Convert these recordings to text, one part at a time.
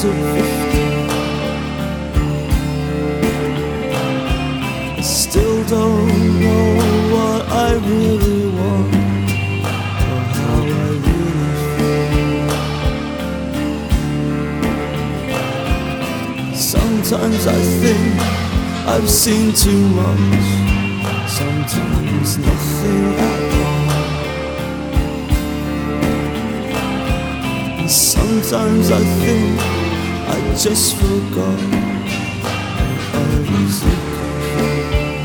was at 15. I still don't know what I really want or how I really feel. Sometimes I think I've seen too much, sometimes nothing at all. And sometimes I think I just forgot what I was looking for.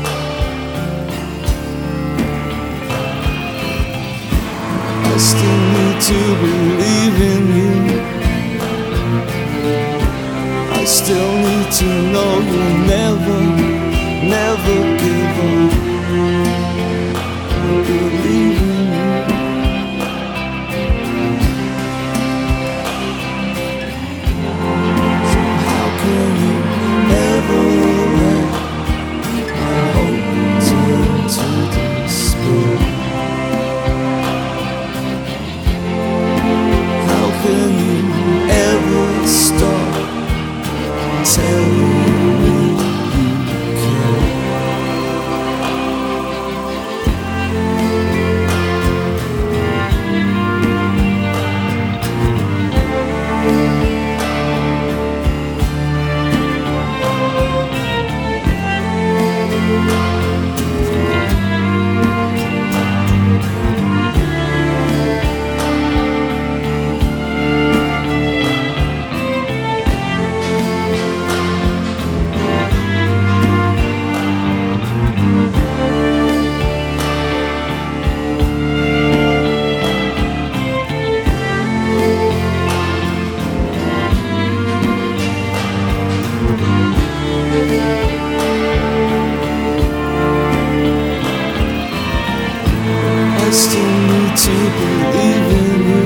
I still need to believe in you. I still need to know you'll never, never give up. I believe in you. So how can you ever let my hope turn to despair? How can you ever stop telling me you care? I still need to believe in you.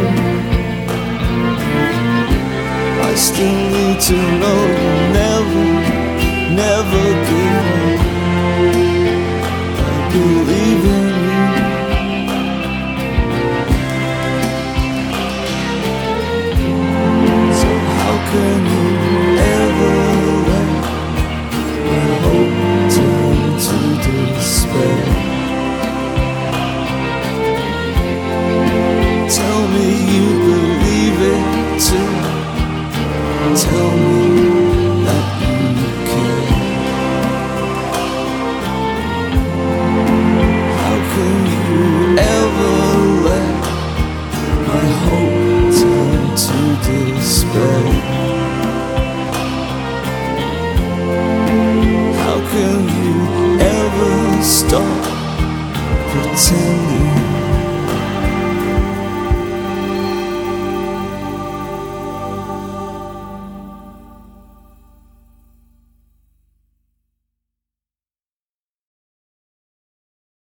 I still need to know you'll never, never give up. I believe in you. So how can you ever let my hope turn to despair? Tell me you believe it too. Tell me that you care. How can you ever let my hope turn to despair? How can you ever stop pretending